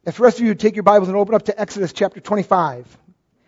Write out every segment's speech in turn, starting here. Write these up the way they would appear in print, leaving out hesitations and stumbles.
If the rest of you would take your Bibles and open up to Exodus chapter 25.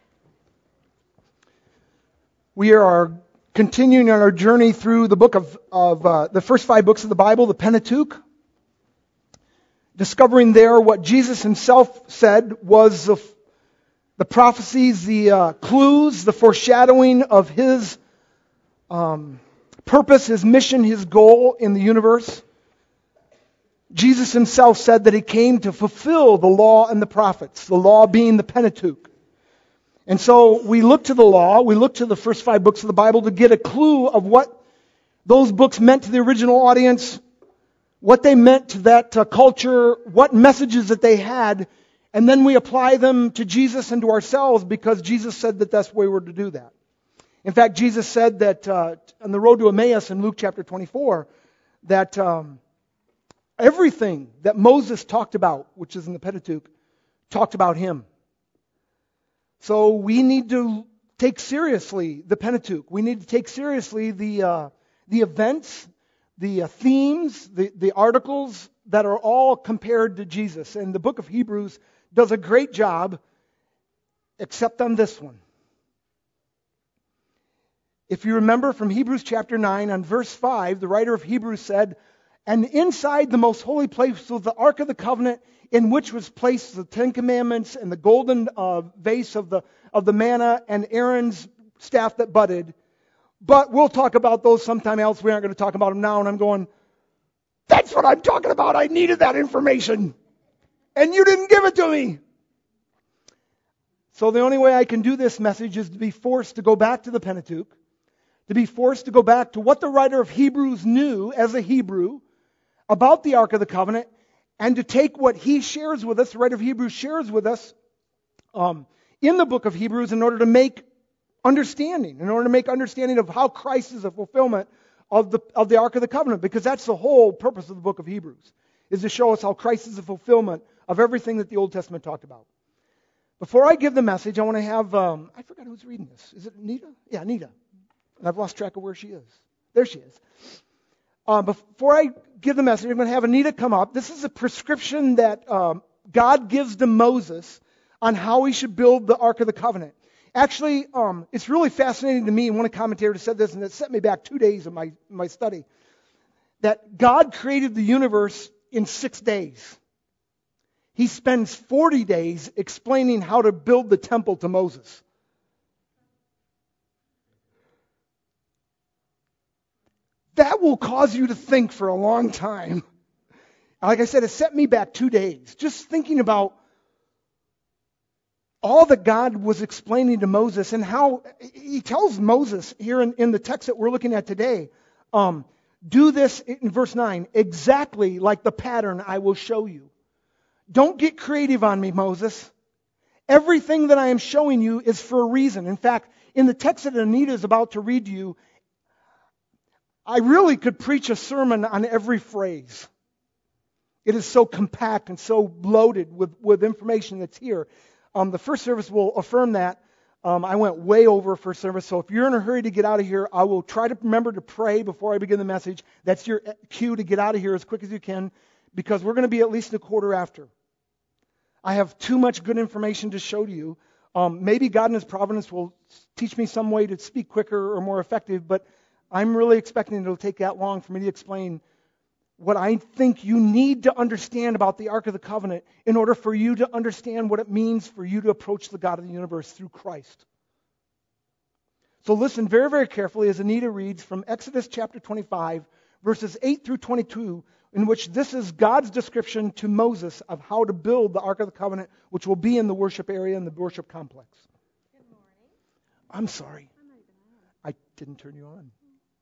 We are continuing on our journey through the book of the first 5 books of the Bible, the Pentateuch, discovering there what Jesus himself said was the prophecies, the clues, the foreshadowing of his purpose, his mission, his goal in the universe. Jesus himself said that he came to fulfill the law and the prophets, the law being the Pentateuch. And so we look to the law, we look to the first 5 books of the Bible to get a clue of what those books meant to the original audience, what they meant to that culture, what messages that they had, and then we apply them to Jesus and to ourselves because Jesus said that that's the way we're to do that. In fact, Jesus said that on the road to Emmaus in Luke chapter 24, that everything that Moses talked about, which is in the Pentateuch, talked about him. So we need to take seriously the Pentateuch. We need to take seriously the events, the themes, the articles that are all compared to Jesus. And the book of Hebrews does a great job, except on this one. If you remember from Hebrews chapter 9, on verse 5, the writer of Hebrews said, "And inside the most holy place was the Ark of the Covenant, in which was placed the 10 Commandments and the golden vase of the manna and Aaron's staff that budded. But we'll talk about those sometime else. We aren't going to talk about them now." And I'm going, that's what I'm talking about. I needed that information. And you didn't give it to me. So the only way I can do this message is to be forced to go back to the Pentateuch, to be forced to go back to what the writer of Hebrews knew as a Hebrew about the Ark of the Covenant, and to take what he shares with us, the writer of Hebrews shares with us in the book of Hebrews in order to make understanding of how Christ is a fulfillment of the Ark of the Covenant, because that's the whole purpose of the book of Hebrews, is to show us how Christ is a fulfillment of everything that the Old Testament talked about. Before I give the message, I want to have, I forgot who's reading this. Is it Anita? Yeah, Anita. And I've lost track of where she is. There she is. Before I give the message, I'm going to have Anita come up. This is a prescription that God gives to Moses on how he should build the Ark of the Covenant. Actually, it's really fascinating to me, and one commentator said this, and it set me back 2 days of my study, that God created the universe in 6 days. He spends 40 days explaining how to build the temple to Moses. That will cause you to think for a long time. Like I said, it set me back 2 days. Just thinking about all that God was explaining to Moses and how he tells Moses here in the text that we're looking at today, do this in verse 9, exactly like the pattern I will show you. Don't get creative on me, Moses. Everything that I am showing you is for a reason. In fact, in the text that Anita is about to read to you, I really could preach a sermon on every phrase. It is so compact and so loaded with information that's here. The first service will affirm that. I went way over first service, so if you're in a hurry to get out of here, I will try to remember to pray before I begin the message. That's your cue to get out of here as quick as you can, because we're going to be at least a quarter after. I have too much good information to show to you. Maybe God in His providence will teach me some way to speak quicker or more effective, but I'm really expecting it'll take that long for me to explain what I think you need to understand about the Ark of the Covenant in order for you to understand what it means for you to approach the God of the universe through Christ. So listen very, very carefully as Anita reads from Exodus chapter 25, verses 8 through 22, in which this is God's description to Moses of how to build the Ark of the Covenant, which will be in the worship area and the worship complex. Good morning. I'm sorry. I didn't turn you on.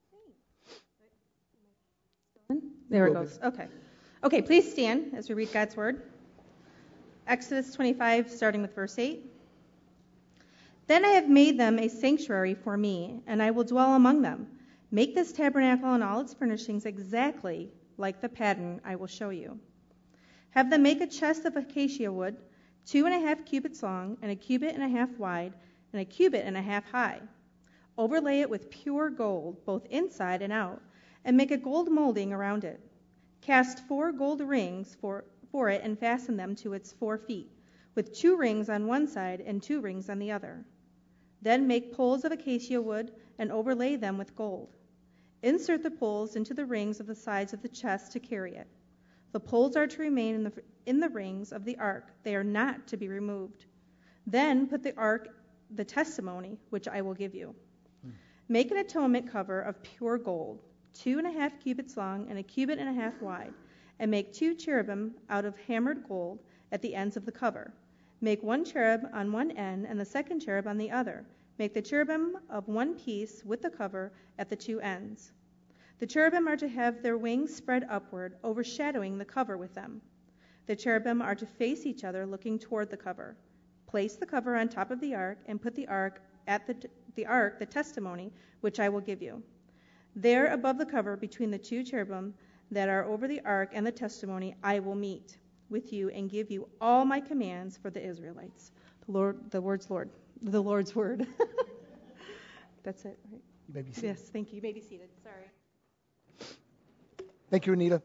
There it goes. Okay, please stand as we read God's Word. Exodus 25, starting with verse 8. Then I have made them a sanctuary for me, and I will dwell among them. Make this tabernacle and all its furnishings exactly like the pattern I will show you. Have them make a chest of acacia wood, 2.5 cubits long, and 1.5 cubits wide, and 1.5 cubits high. Overlay it with pure gold, both inside and out, and make a gold molding around it. Cast 4 gold rings for for it and fasten them to its 4 feet, with 2 rings on one side and 2 rings on the other. Then make poles of acacia wood and overlay them with gold. Insert the poles into the rings of the sides of the chest to carry it. The poles are to remain in the rings of the ark. They are not to be removed. Then put the ark, the testimony, which I will give you. Make an atonement cover of pure gold, 2.5 cubits long and 1.5 cubits wide, and make 2 cherubim out of hammered gold at the ends of the cover. Make 1 cherub on one end and the second cherub on the other. Make the cherubim of one piece with the cover at the 2 ends. The cherubim are to have their wings spread upward, overshadowing the cover with them. The cherubim are to face each other, looking toward the cover. Place the cover on top of the ark, and put the ark at the testimony, which I will give you. There above the cover, between the 2 cherubim that are over the ark and the testimony, I will meet with you and give you all my commands for the Israelites. The Lord's word. That's it, right? You may be seated. Yes, thank you. You may be seated. Sorry. Thank you, Anita.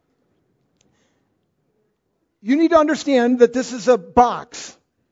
You need to understand that this is a box.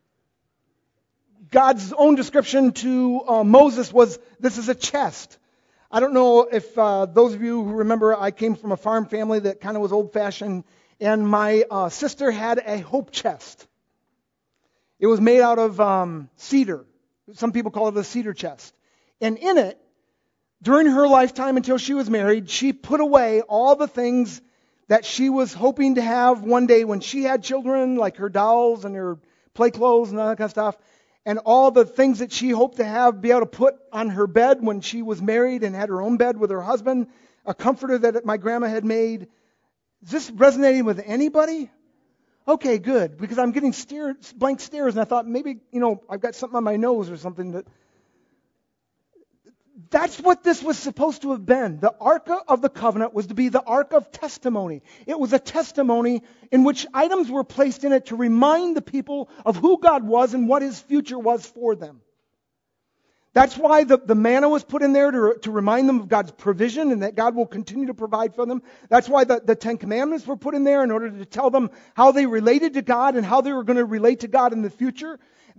God's own description to Moses was, this is a chest. I don't know if those of you who remember, I came from a farm family that kind of was old-fashioned, and my sister had a hope chest. It was made out of cedar. Some people call it a cedar chest. And in it, during her lifetime until she was married, she put away all the things that she was hoping to have one day when she had children, like her dolls and her play clothes and all that kind of stuff, and all the things that she hoped to have, be able to put on her bed when she was married and had her own bed with her husband, a comforter that my grandma had made. Is this resonating with anybody? Okay, good, because I'm getting blank stares, and I thought maybe, I've got something on my nose or something. That's what this was supposed to have been. The Ark of the Covenant was to be the Ark of Testimony. It was a testimony in which items were placed in it to remind the people of who God was and what His future was for them. That's why the manna was put in there to remind them of God's provision and that God will continue to provide for them. That's why the 10 Commandments were put in there in order to tell them how they related to God and how they were going to relate to God in the future.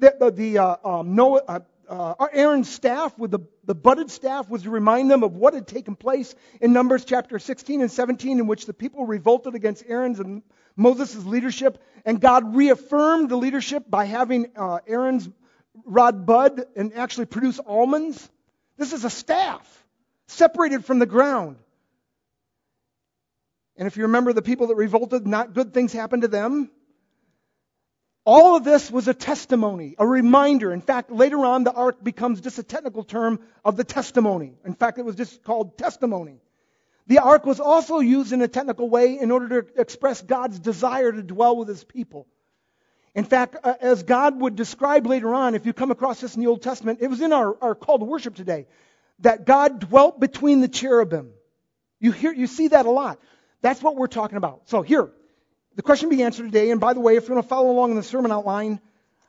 Aaron's staff with the budded staff was to remind them of what had taken place in Numbers chapter 16 and 17, in which the people revolted against Aaron's and Moses' leadership, and God reaffirmed the leadership by having Aaron's rod bud and actually produce almonds. This is a staff separated from the ground. And if you remember the people that revolted, not good things happened to them. All of this was a testimony, a reminder. In fact, later on, the ark becomes just a technical term of the testimony. In fact, it was just called testimony. The ark was also used in a technical way in order to express God's desire to dwell with His people. In fact, as God would describe later on, if you come across this in the Old Testament, it was in our call to worship today, that God dwelt between the cherubim. You see that a lot. That's what we're talking about. So here, the question being answered today, and by the way, if you want to follow along in the sermon outline,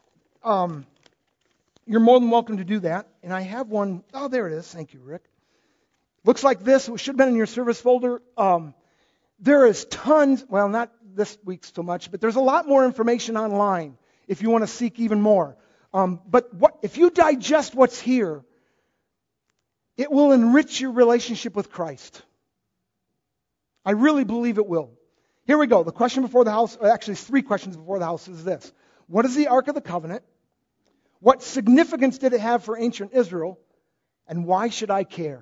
you're more than welcome to do that. And I have one. Oh, there it is. Thank you, Rick. Looks like this. It should have been in your service folder. There is tons, well, not this week so much, but there's a lot more information online if you want to seek even more. But if you digest what's here, it will enrich your relationship with Christ. I really believe it will. Here we go. The question before the house, actually 3 questions before the house is this. What is the Ark of the Covenant? What significance did it have for ancient Israel? And why should I care?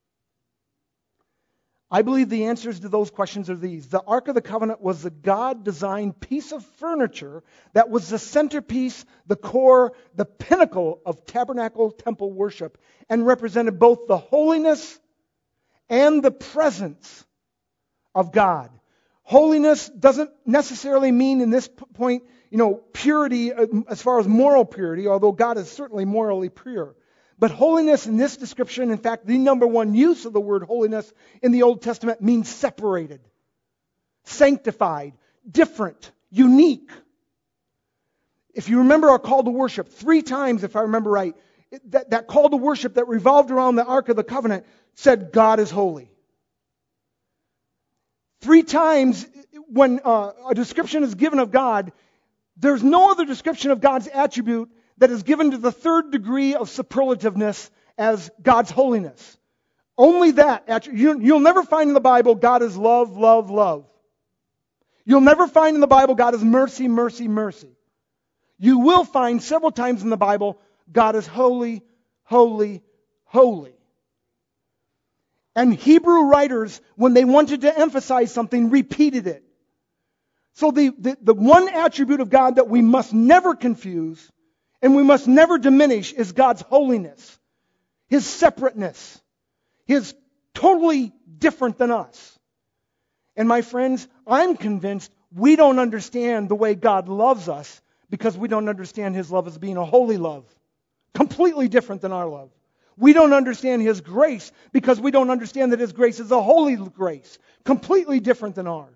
I believe the answers to those questions are these. The Ark of the Covenant was the God-designed piece of furniture that was the centerpiece, the core, the pinnacle of tabernacle temple worship, and represented both the holiness and the presence of God. Holiness doesn't necessarily mean in this point, purity as far as moral purity, although God is certainly morally pure. But holiness in this description, in fact, the number one use of the word holiness in the Old Testament means separated, sanctified, different, unique. If you remember our call to worship, 3 times, if I remember right, that call to worship that revolved around the Ark of the Covenant said, God is holy. 3 times when a description is given of God, there's no other description of God's attribute that is given to the 3rd degree of superlativeness as God's holiness. Only that. You'll never find in the Bible God is love, love, love. You'll never find in the Bible God is mercy, mercy, mercy. You will find several times in the Bible God is holy, holy, holy. And Hebrew writers, when they wanted to emphasize something, repeated it. So the one attribute of God that we must never confuse and we must never diminish is God's holiness, His separateness, His totally different than us. And my friends, I'm convinced we don't understand the way God loves us because we don't understand His love as being a holy love, completely different than our love. We don't understand His grace because we don't understand that His grace is a holy grace, completely different than ours.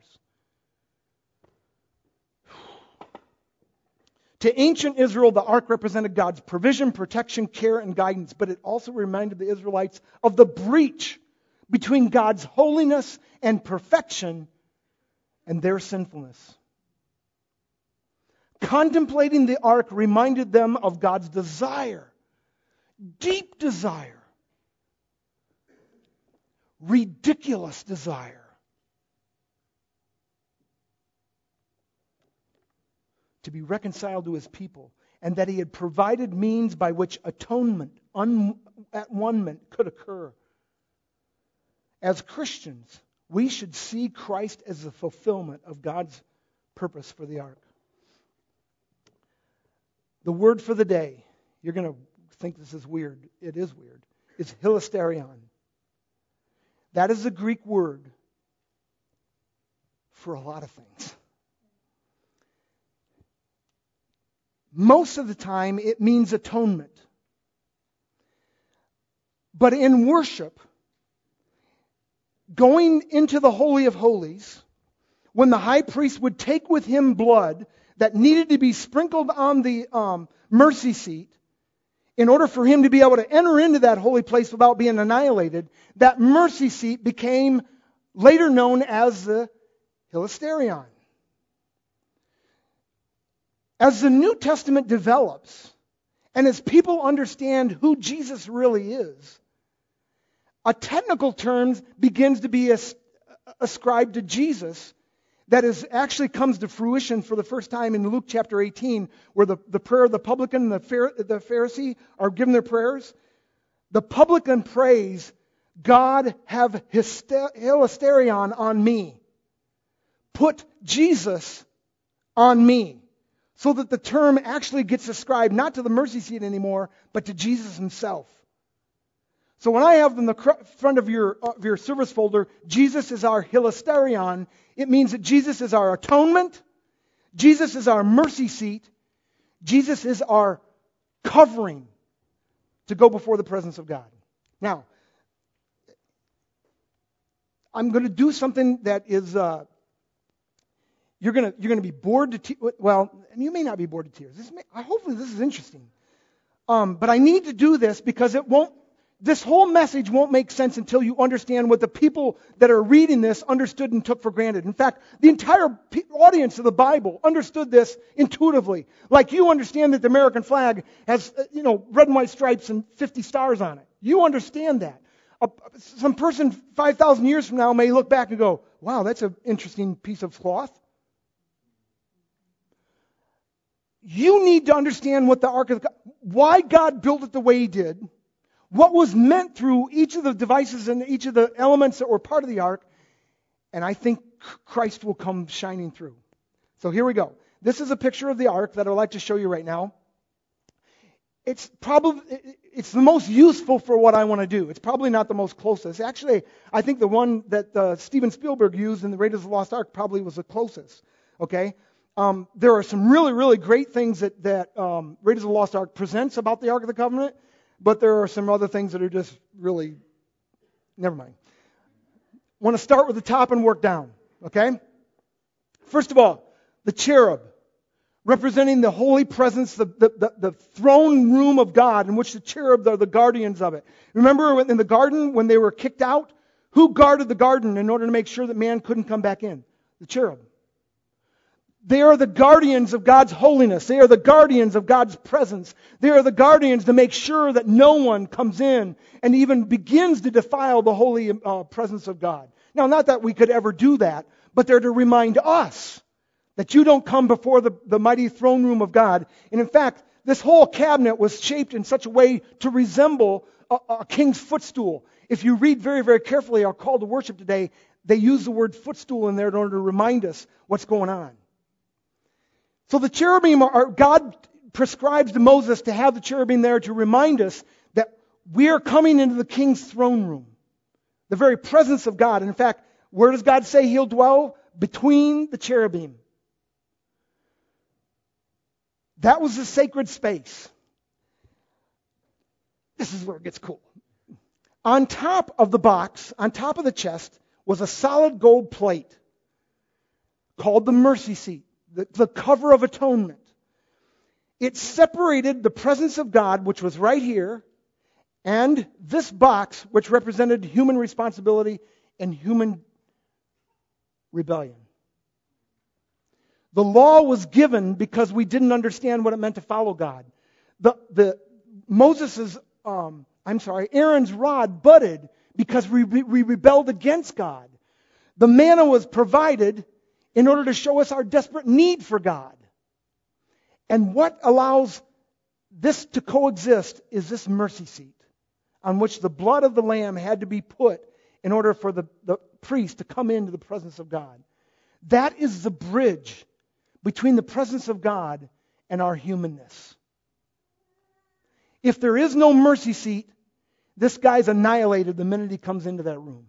To ancient Israel, the ark represented God's provision, protection, care, and guidance, but it also reminded the Israelites of the breach between God's holiness and perfection and their sinfulness. Contemplating the ark reminded them of God's desire, deep desire, ridiculous desire to be reconciled to His people, and that He had provided means by which atonement, at-one-ment could occur. As Christians, we should see Christ as the fulfillment of God's purpose for the ark. The word for the day, you're going to think this is weird. It is weird. It's hilasterion. That is the Greek word for a lot of things. Most of the time, it means atonement. But in worship, going into the Holy of Holies, when the high priest would take with him blood that needed to be sprinkled on the mercy seat, in order for him to be able to enter into that holy place without being annihilated, that mercy seat became later known as the hilasterion. As the New Testament develops, and as people understand who Jesus really is, a technical term begins to be ascribed to Jesus that actually comes to fruition for the first time in Luke chapter 18, where the prayer of the publican and the Pharisee are given their prayers. The publican prays, God have hilasterion on me. Put Jesus on me. So that the term actually gets ascribed not to the mercy seat anymore, but to Jesus Himself. So when I have in the front of your service folder, Jesus is our hilasterion, it means that Jesus is our atonement, Jesus is our mercy seat, Jesus is our covering to go before the presence of God. Now, I'm going to do something that is... You're going to be bored to tears. Well, you may not be bored to tears. Hopefully this is interesting. But I need to do this because this whole message won't make sense until you understand what the people that are reading this understood and took for granted. In fact, the entire audience of the Bible understood this intuitively. Like you understand that the American flag has, red and white stripes and 50 stars on it. You understand that. Some person 5,000 years from now may look back and go, wow, that's an interesting piece of cloth. You need to understand what the Ark of God, why God built it the way He did, what was meant through each of the devices and each of the elements that were part of the Ark, and I think Christ will come shining through. So here we go. This is a picture of the Ark that I'd like to show you right now. It's the most useful for what I want to do. It's probably not the most closest. Actually, I think the one that Steven Spielberg used in the Raiders of the Lost Ark probably was the closest. Okay? There are some really, really great things that Raiders of the Lost Ark presents about the Ark of the Covenant, but there are some other things that are just really, never mind. I want to start with the top and work down, okay? First of all, the cherub, representing the holy presence, the throne room of God, in which the cherub are the guardians of it. Remember in the garden when they were kicked out? Who guarded the garden in order to make sure that man couldn't come back in? The cherub. They are the guardians of God's holiness. They are the guardians of God's presence. They are the guardians to make sure that no one comes in and even begins to defile the holy presence of God. Now, not that we could ever do that, but they're to remind us that you don't come before the mighty throne room of God. And in fact, this whole cabinet was shaped in such a way to resemble a king's footstool. If you read very, very carefully our call to worship today, they use the word footstool in there in order to remind us what's going on. So the cherubim God prescribes to Moses to have the cherubim there to remind us that we are coming into the king's throne room. The very presence of God. And in fact, where does God say He'll dwell? Between the cherubim. That was the sacred space. This is where it gets cool. On top of the box, on top of the chest, was a solid gold plate called the mercy seat, the cover of atonement. It separated the presence of God, which was right here, and this box, which represented human responsibility and human rebellion. The law was given because we didn't understand what it meant to follow God. Aaron's rod budded because we rebelled against God. The manna was provided in order to show us our desperate need for God. And what allows this to coexist is this mercy seat on which the blood of the lamb had to be put in order for the priest to come into the presence of God. That is the bridge between the presence of God and our humanness. If there is no mercy seat, this guy's annihilated the minute he comes into that room.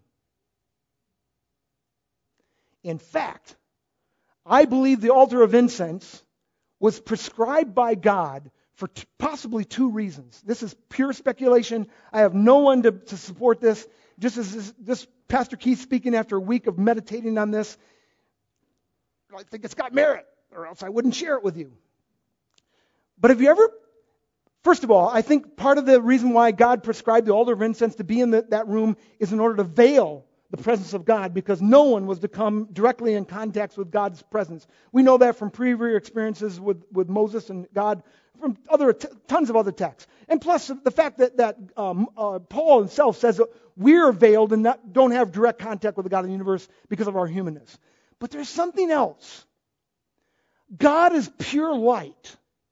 In fact, I believe the altar of incense was prescribed by God for possibly two reasons. This is pure speculation. I have no one to support this. Just as this Pastor Keith speaking after a week of meditating on this, I think it's got merit, or else I wouldn't share it with you. But have you ever... First of all, I think part of the reason why God prescribed the altar of incense to be in that room is in order to veil the presence of God, because no one was to come directly in contact with God's presence. We know that from previous experiences with Moses and God, from tons of other texts. And plus the fact that Paul himself says that we're veiled and don't have direct contact with the God of the universe because of our humanness. But there's something else. God is pure light.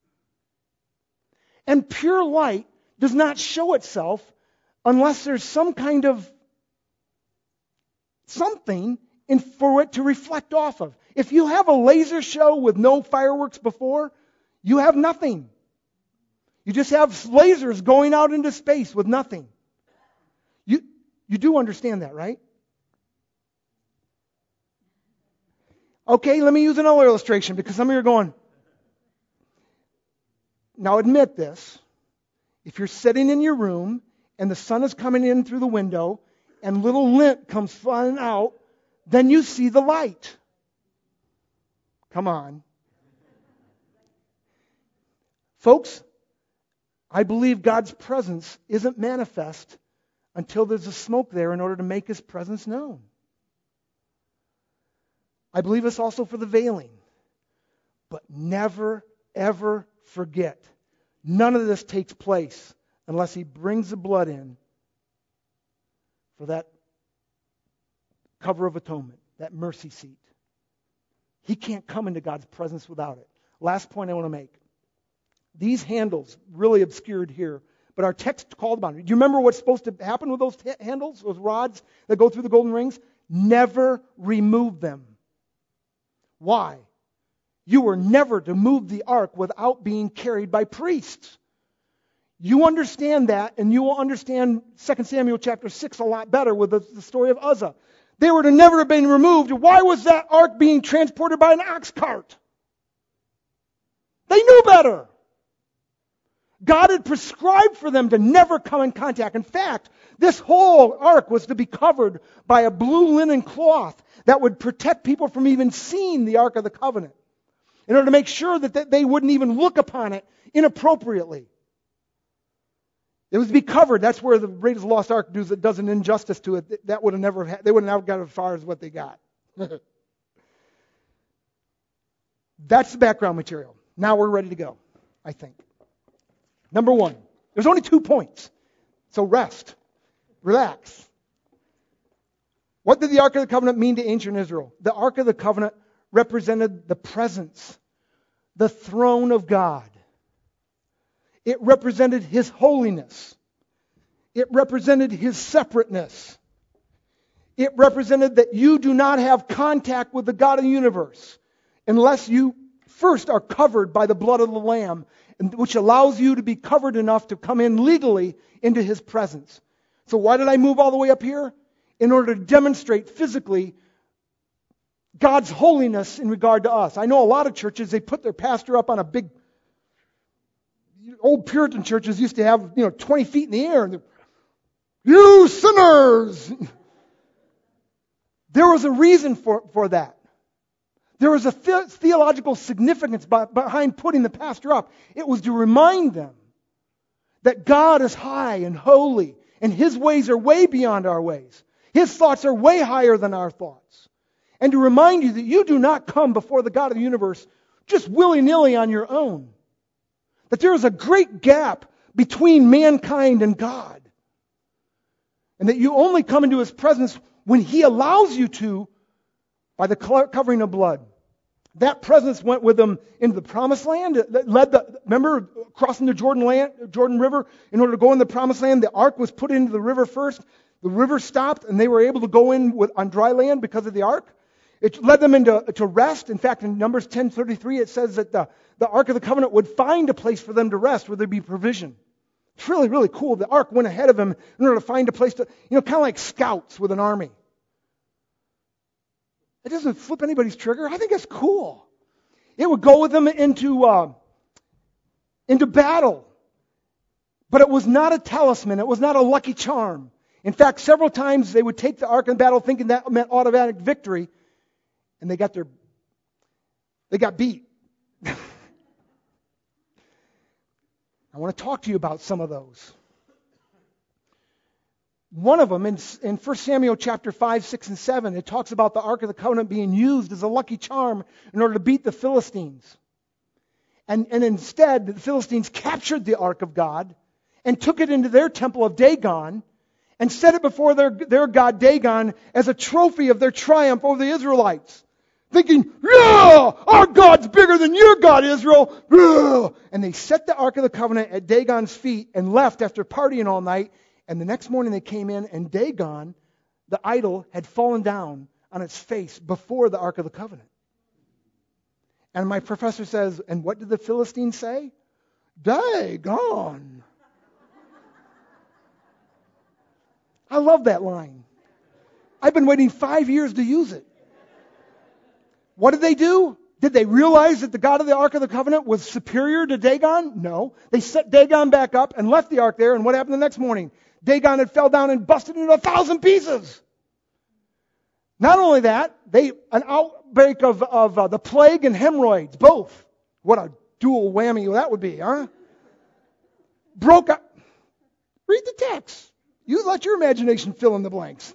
And pure light does not show itself unless there's some kind of something for it to reflect off of. If you have a laser show with no fireworks before, you have nothing. You just have lasers going out into space with nothing. You do understand that, right? Okay, let me use another illustration because some of you are going, now admit this. If you're sitting in your room and the sun is coming in through the window and little lint comes flying out, then you see the light. Come on. Folks, I believe God's presence isn't manifest until there's a smoke there in order to make His presence known. I believe this also for the veiling. But never, ever forget, none of this takes place unless He brings the blood in for that cover of atonement, that mercy seat. He can't come into God's presence without it. Last point I want to make. These handles, really obscured here, but our text called about it. Do you remember what's supposed to happen with those handles, those rods that go through the golden rings? Never remove them. Why? You were never to move the ark without being carried by priests. You understand that, and you will understand 2 Samuel chapter 6 a lot better with the story of Uzzah. They were to never have been removed. Why was that ark being transported by an ox cart? They knew better. God had prescribed for them to never come in contact. In fact, this whole ark was to be covered by a blue linen cloth that would protect people from even seeing the Ark of the Covenant, in order to make sure that they wouldn't even look upon it inappropriately. It was to be covered. That's where the Raiders of the Lost Ark does an injustice to it. That would have never they would have never got as far as what they got. That's the background material. Now we're ready to go, I think. Number one, there's only 2 points. So rest. Relax. What did the Ark of the Covenant mean to ancient Israel? The Ark of the Covenant represented the presence, the throne of God. It represented His holiness. It represented His separateness. It represented that you do not have contact with the God of the universe unless you first are covered by the blood of the Lamb, which allows you to be covered enough to come in legally into His presence. So why did I move all the way up here? In order to demonstrate physically God's holiness in regard to us. I know a lot of churches, they put their pastor up on a big, old Puritan churches used to have, 20 feet in the air. And you sinners! There was a reason for that. There was a theological significance behind putting the pastor up. It was to remind them that God is high and holy, and His ways are way beyond our ways. His thoughts are way higher than our thoughts. And to remind you that you do not come before the God of the universe just willy-nilly on your own. That there is a great gap between mankind and God. And that you only come into His presence when He allows you to by the covering of blood. That presence went with them into the promised land. Remember crossing the Jordan River in order to go in the promised land? The ark was put into the river first. The river stopped and they were able to go in on dry land because of the ark. It led them to rest. In fact, in Numbers 10:33 it says that the Ark of the Covenant would find a place for them to rest where there'd be provision. It's really, really cool. The ark went ahead of them in order to find a place to, kind of like scouts with an army. It doesn't flip anybody's trigger. I think it's cool. It would go with them into battle. But it was not a talisman. It was not a lucky charm. In fact, several times they would take the ark in battle thinking that meant automatic victory. And they got beat. I want to talk to you about some of those. One of them, in 1 Samuel chapter 5, 6, and 7, it talks about the Ark of the Covenant being used as a lucky charm in order to beat the Philistines. And instead, the Philistines captured the Ark of God and took it into their temple of Dagon and set it before their god Dagon as a trophy of their triumph over the Israelites. Thinking, yeah, our God's bigger than your God, Israel. Yeah. And they set the Ark of the Covenant at Dagon's feet and left after partying all night. And the next morning they came in and Dagon, the idol, had fallen down on its face before the Ark of the Covenant. And my professor says, and what did the Philistines say? Dagon. I love that line. I've been waiting 5 years to use it. What did they do? Did they realize that the God of the Ark of the Covenant was superior to Dagon? No. They set Dagon back up and left the Ark there, and what happened the next morning? Dagon had fell down and busted into 1,000 pieces. Not only that, an outbreak of the plague and hemorrhoids, both. What a dual whammy that would be, huh? Broke up. Read the text. You let your imagination fill in the blanks.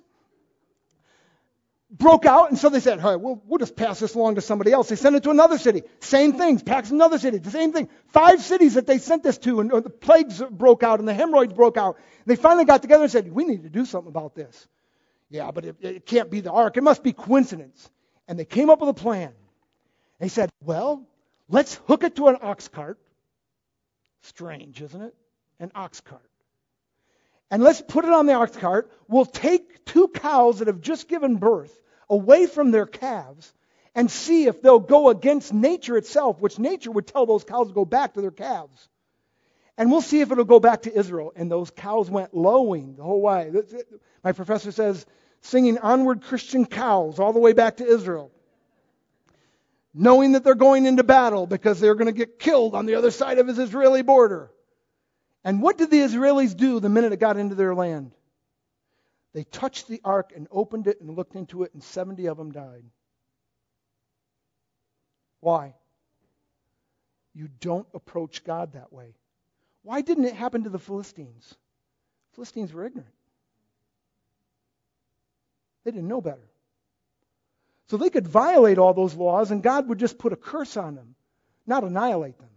Broke out, and so they said, hey, we'll just pass this along to somebody else. They sent it to another city. Same thing. Pass another city. The same thing. 5 cities that they sent this to, and the plagues broke out, and the hemorrhoids broke out. And they finally got together and said, we need to do something about this. Yeah, but it can't be the ark. It must be coincidence. And they came up with a plan. They said, well, let's hook it to an ox cart. Strange, isn't it? An ox cart. And let's put it on the ox cart. We'll take 2 cows that have just given birth away from their calves and see if they'll go against nature itself, which nature would tell those cows to go back to their calves. And we'll see if it'll go back to Israel. And those cows went lowing the whole way. My professor says, singing onward Christian cows all the way back to Israel. Knowing that they're going into battle because they're going to get killed on the other side of his Israeli border. And what did the Israelis do the minute it got into their land? They touched the ark and opened it and looked into it, and 70 of them died. Why? You don't approach God that way. Why didn't it happen to the Philistines? Philistines were ignorant. They didn't know better. So they could violate all those laws and God would just put a curse on them, not annihilate them.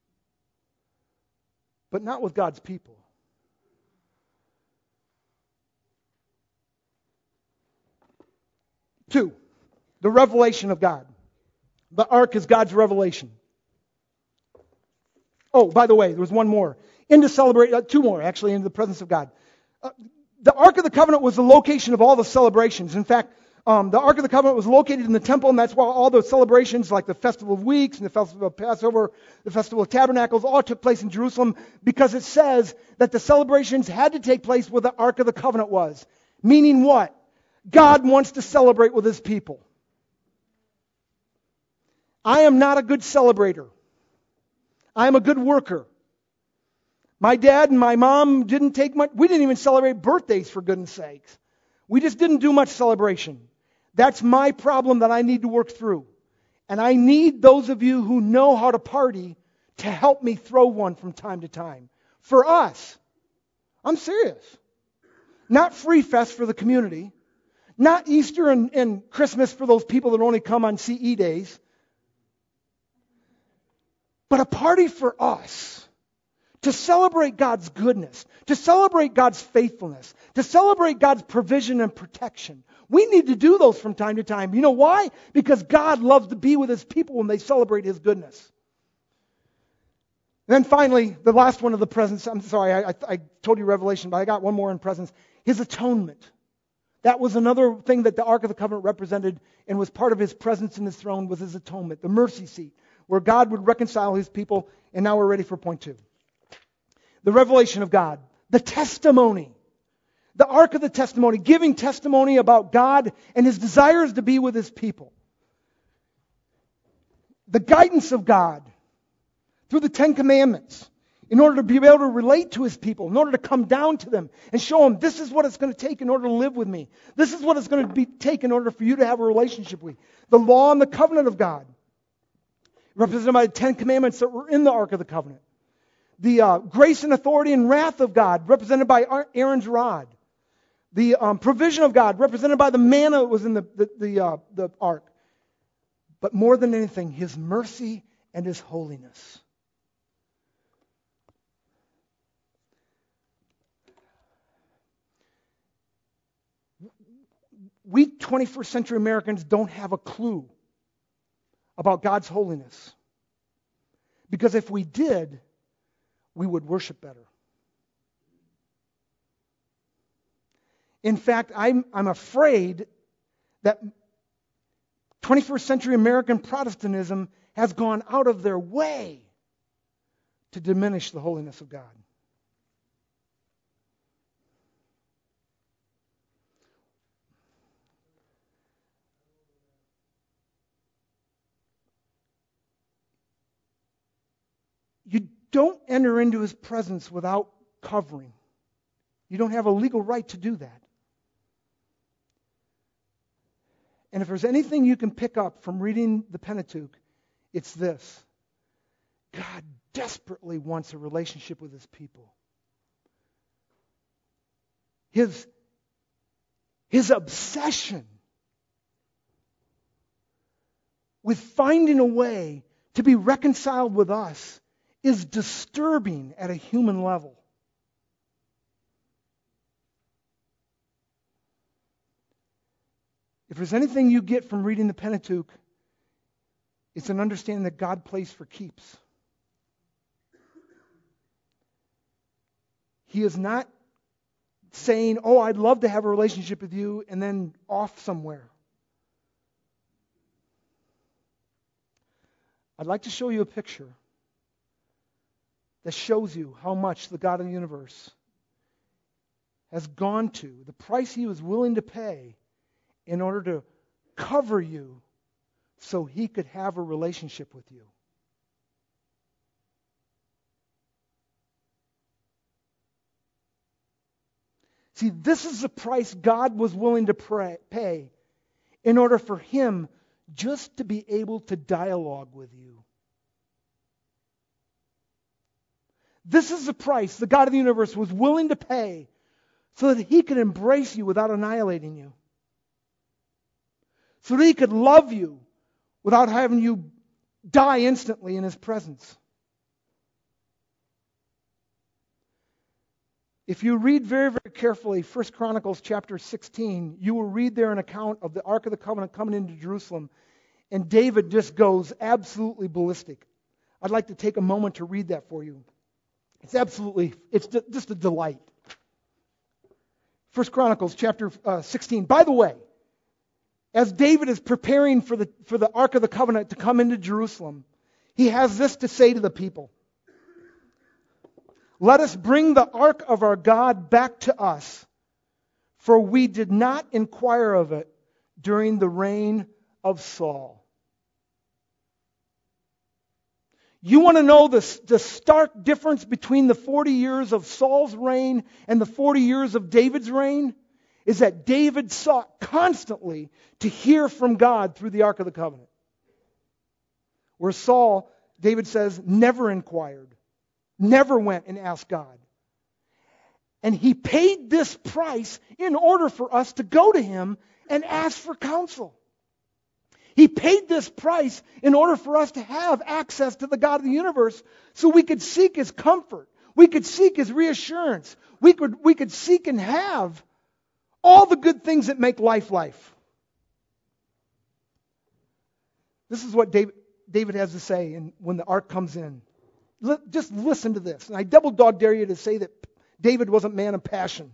But not with God's people. Two, the revelation of God. The ark is God's revelation. Oh, by the way, there was one more. Two more, actually, into the presence of God. The Ark of the Covenant was the location of all the celebrations. In fact, the Ark of the Covenant was located in the temple, and that's why all those celebrations, like the Festival of Weeks and the Festival of Passover, the Festival of Tabernacles, all took place in Jerusalem because it says that the celebrations had to take place where the Ark of the Covenant was. Meaning what? God wants to celebrate with His people. I am not a good celebrator. I am a good worker. My dad and my mom didn't take much. We didn't even celebrate birthdays, for goodness sakes. We just didn't do much celebration. That's my problem that I need to work through. And I need those of you who know how to party to help me throw one from time to time. For us. I'm serious. Not free fest for the community. Not Easter and Christmas for those people that only come on CE days. But a party for us. To celebrate God's goodness, to celebrate God's faithfulness, to celebrate God's provision and protection. We need to do those from time to time. You know why? Because God loves to be with His people when they celebrate His goodness. And then finally, the last one of the presence. I'm sorry, I told you Revelation, but I got one more in presence. His atonement. That was another thing that the Ark of the Covenant represented and was part of His presence in His throne was His atonement, the mercy seat, where God would reconcile His people. And now we're ready for point 2. The revelation of God, the testimony, the ark of the testimony, giving testimony about God and His desires to be with His people. The guidance of God through the 10 Commandments in order to be able to relate to His people, in order to come down to them and show them this is what it's going to take in order to live with me. This is what it's going to take in order for you to have a relationship with me. The law and the covenant of God, represented by the 10 Commandments that were in the Ark of the Covenant. The grace and authority and wrath of God, represented by Aaron's rod. The provision of God, represented by the manna that was in the ark. But more than anything, His mercy and His holiness. We 21st century Americans don't have a clue about God's holiness. Because if we did, we would worship better. In fact, I'm afraid that 21st century American Protestantism has gone out of their way to diminish the holiness of God. You don't enter into His presence without covering. You don't have a legal right to do that. And if there's anything you can pick up from reading the Pentateuch, it's this. God desperately wants a relationship with His people. His obsession with finding a way to be reconciled with us is disturbing at a human level. If there's anything you get from reading the Pentateuch, it's an understanding that God plays for keeps. He is not saying, oh, I'd love to have a relationship with you, and then off somewhere. I'd like to show you a picture that shows you how much the God of the universe has gone to, the price He was willing to pay in order to cover you so He could have a relationship with you. See, this is the price God was willing to pay in order for Him just to be able to dialogue with you. This is the price the God of the universe was willing to pay so that He could embrace you without annihilating you, so that He could love you without having you die instantly in His presence. If you read very, very carefully 1 Chronicles chapter 16, you will read there an account of the Ark of the Covenant coming into Jerusalem, and David just goes absolutely ballistic. I'd like to take a moment to read that for you. It's just a delight. 1 Chronicles chapter 16. By the way, as David is preparing for the Ark of the Covenant to come into Jerusalem, he has this to say to the people. Let us bring the ark of our God back to us, for we did not inquire of it during the reign of Saul. You want to know the stark difference between the 40 years of Saul's reign and the 40 years of David's reign? Is that David sought constantly to hear from God through the Ark of the Covenant. Where Saul, David says, never inquired. Never went and asked God. And He paid this price in order for us to go to Him and ask for counsel. He paid this price in order for us to have access to the God of the universe so we could seek His comfort. We could seek His reassurance. We could seek and have all the good things that make life life. This is what David has to say when the ark comes in. Just listen to this. And I double dog dare you to say that David wasn't a man of passion.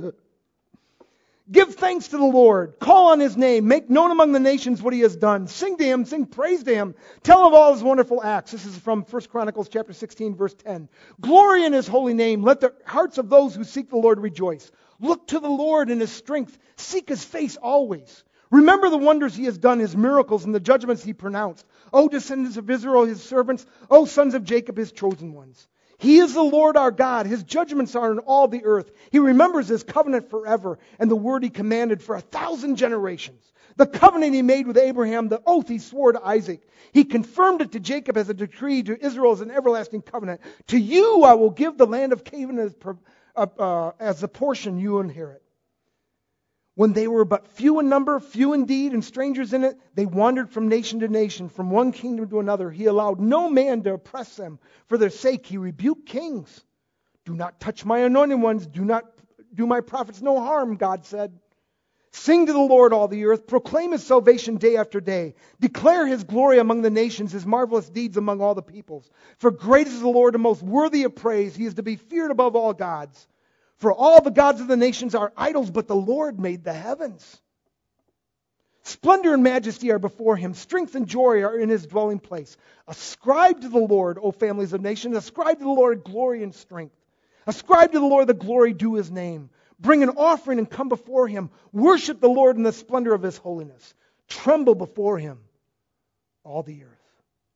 Give thanks to the Lord. Call on His name. Make known among the nations what He has done. Sing to Him. Sing praise to Him. Tell of all His wonderful acts. This is from 1 Chronicles chapter 16, verse 10. Glory in His holy name. Let the hearts of those who seek the Lord rejoice. Look to the Lord in His strength. Seek His face always. Remember the wonders He has done, His miracles, and the judgments He pronounced. O descendants of Israel, His servants. O sons of Jacob, His chosen ones. He is the Lord our God. His judgments are in all the earth. He remembers His covenant forever and the word He commanded for 1,000 generations. The covenant He made with Abraham, the oath He swore to Isaac. He confirmed it to Jacob as a decree, to Israel as an everlasting covenant. To you I will give the land of Canaan as the portion you inherit. When they were but few in number, few indeed, and strangers in it, they wandered from nation to nation, from one kingdom to another. He allowed no man to oppress them. For their sake He rebuked kings. Do not touch my anointed ones. Do not do my prophets no harm, God said. Sing to the Lord, all the earth. Proclaim His salvation day after day. Declare His glory among the nations, His marvelous deeds among all the peoples. For great is the Lord and most worthy of praise. He is to be feared above all gods. For all the gods of the nations are idols, but the Lord made the heavens. Splendor and majesty are before Him. Strength and joy are in His dwelling place. Ascribe to the Lord, O families of nations. Ascribe to the Lord glory and strength. Ascribe to the Lord the glory due His name. Bring an offering and come before Him. Worship the Lord in the splendor of His holiness. Tremble before Him, all the earth.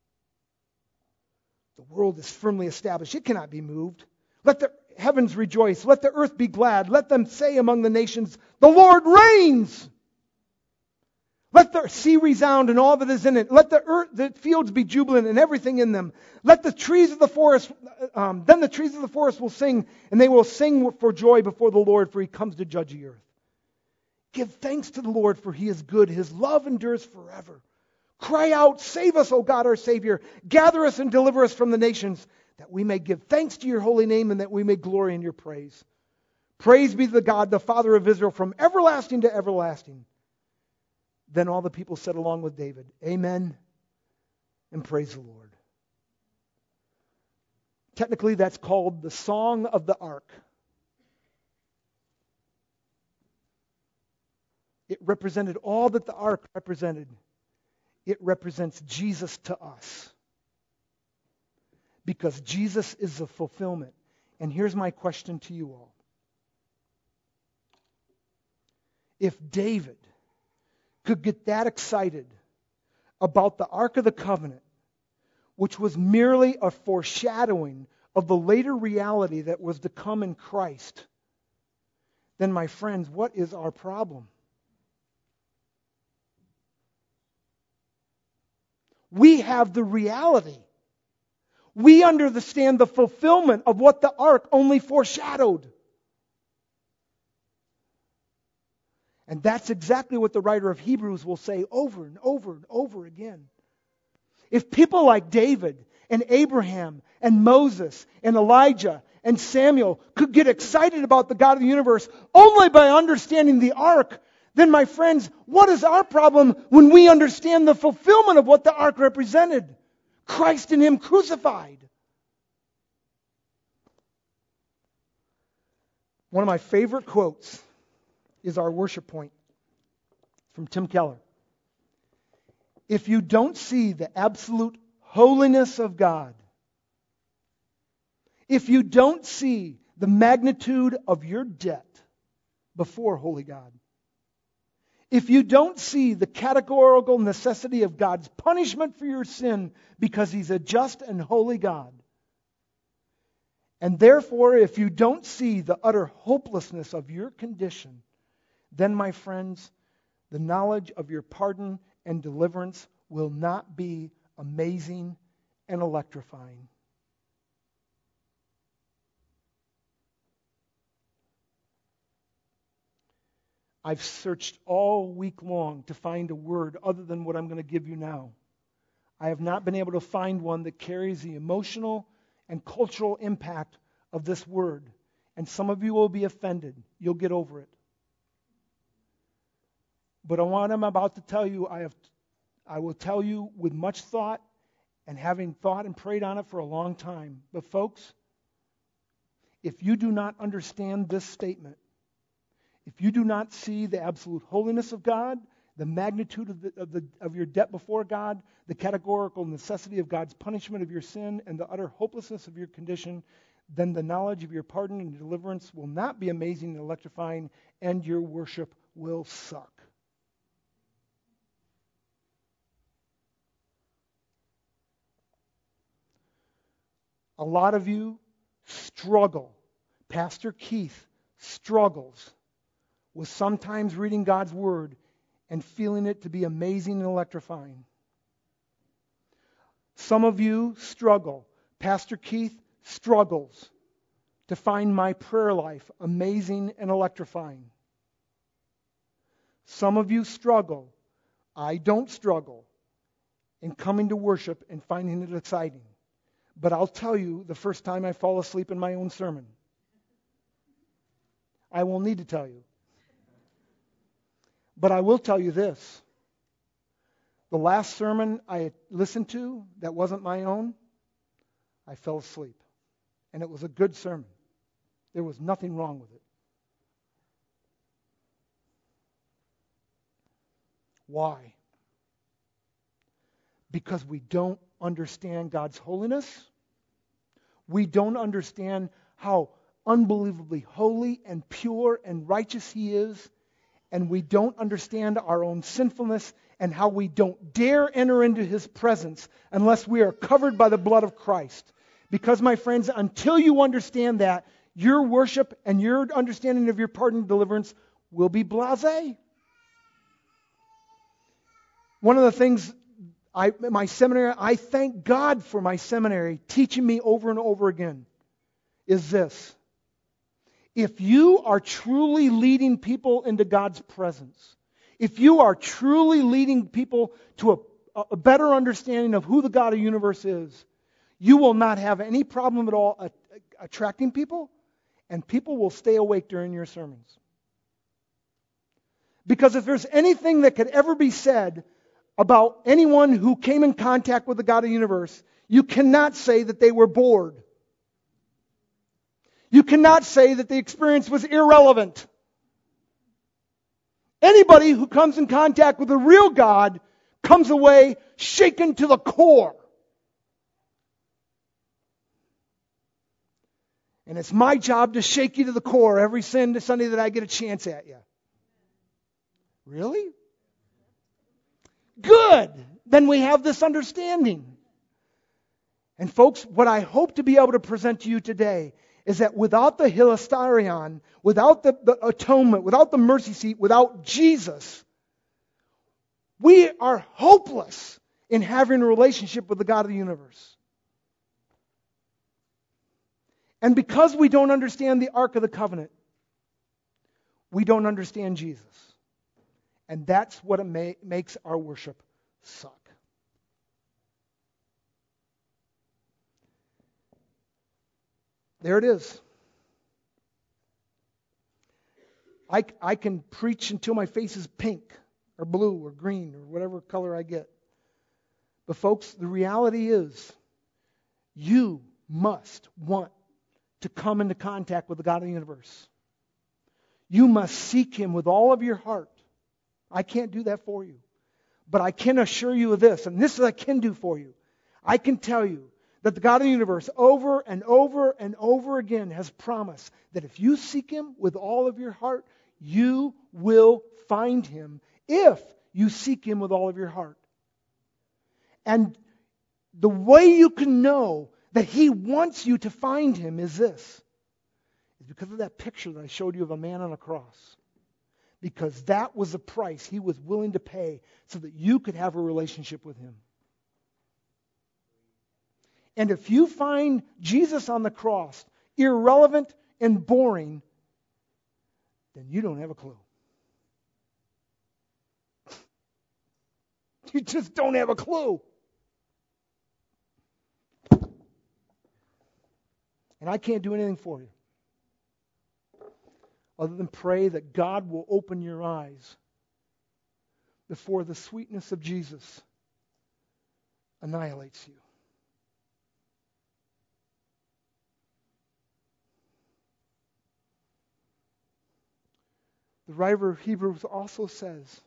The world is firmly established. It cannot be moved. Let the heavens rejoice. Let the earth be glad. Let them say among the nations, the Lord reigns. Let the sea resound and all that is in it. Let the fields be jubilant and everything in them. Let the trees of the forest, then the trees of the forest will sing, and they will sing for joy before the Lord, for He comes to judge the earth. Give thanks to the Lord, for He is good. His love endures forever. Cry out, save us, O God, our Savior. Gather us and deliver us from the nations, that we may give thanks to Your holy name and that we may glory in Your praise. Praise be to the God, the Father of Israel, from everlasting to everlasting. Then all the people said along with David, Amen, and praise the Lord. Technically, that's called the Song of the Ark. It represented all that the ark represented. It represents Jesus to us. Because Jesus is the fulfillment. And here's my question to you all. If David could get that excited about the Ark of the Covenant, which was merely a foreshadowing of the later reality that was to come in Christ, then, my friends, what is our problem? We have the reality. We understand the fulfillment of what the ark only foreshadowed. And that's exactly what the writer of Hebrews will say over and over and over again. If people like David and Abraham and Moses and Elijah and Samuel could get excited about the God of the universe only by understanding the ark, then my friends, what is our problem when we understand the fulfillment of what the ark represented? Christ and Him crucified. One of my favorite quotes is our worship point from Tim Keller. If you don't see the absolute holiness of God, if you don't see the magnitude of your debt before holy God, if you don't see the categorical necessity of God's punishment for your sin because He's a just and holy God, and therefore if you don't see the utter hopelessness of your condition, then, my friends, the knowledge of your pardon and deliverance will not be amazing and electrifying. I've searched all week long to find a word other than what I'm going to give you now. I have not been able to find one that carries the emotional and cultural impact of this word. And some of you will be offended. You'll get over it. But what I'm about to tell you, I will tell you with much thought and having thought and prayed on it for a long time. But folks, if you do not understand this statement, if you do not see the absolute holiness of God, the magnitude of your debt before God, the categorical necessity of God's punishment of your sin, and the utter hopelessness of your condition, then the knowledge of your pardon and deliverance will not be amazing and electrifying, and your worship will suck. A lot of you struggle. Pastor Keith struggles with sometimes reading God's Word and feeling it to be amazing and electrifying. Some of you struggle. Pastor Keith struggles to find my prayer life amazing and electrifying. Some of you struggle. I don't struggle in coming to worship and finding it exciting. But I'll tell you the first time I fall asleep in my own sermon. I won't need to tell you. But I will tell you this. The last sermon I listened to that wasn't my own, I fell asleep. And it was a good sermon. There was nothing wrong with it. Why? Because we don't understand God's holiness. We don't understand how unbelievably holy and pure and righteous He is. And we don't understand our own sinfulness and how we don't dare enter into His presence unless we are covered by the blood of Christ. Because, my friends, until you understand that, your worship and your understanding of your pardon and deliverance will be blasé. One of the things my seminary, I thank God for my seminary teaching me over and over again, is this. If you are truly leading people into God's presence, if you are truly leading people to a better understanding of who the God of the universe is, you will not have any problem at all attracting people, and people will stay awake during your sermons. Because if there's anything that could ever be said about anyone who came in contact with the God of the universe, you cannot say that they were bored. You cannot say that the experience was irrelevant. Anybody who comes in contact with the real God comes away shaken to the core. And it's my job to shake you to the core every Sunday that I get a chance at you. Really? Good. Then we have this understanding. And folks, what I hope to be able to present to you today is that without the hilasterion, without the atonement, without the mercy seat, without Jesus, we are hopeless in having a relationship with the God of the universe. And because we don't understand the Ark of the Covenant, we don't understand Jesus. And that's what makes our worship suck. There it is. I can preach until my face is pink or blue or green or whatever color I get. But folks, the reality is you must want to come into contact with the God of the universe. You must seek Him with all of your heart. I can't do that for you. But I can assure you of this, and this is what I can do for you. I can tell you that the God of the universe over and over and over again has promised that if you seek Him with all of your heart, you will find Him if you seek Him with all of your heart. And the way you can know that He wants you to find Him is this. It's because of that picture that I showed you of a man on a cross. Because that was the price He was willing to pay so that you could have a relationship with Him. And if you find Jesus on the cross irrelevant and boring, then you don't have a clue. You just don't have a clue. And I can't do anything for you other than pray that God will open your eyes before the sweetness of Jesus annihilates you. The writer of Hebrews also says,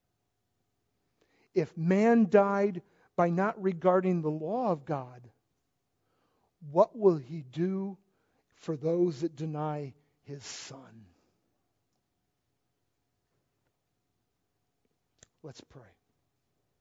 if man died by not regarding the law of God, what will He do for those that deny His Son? Let's pray.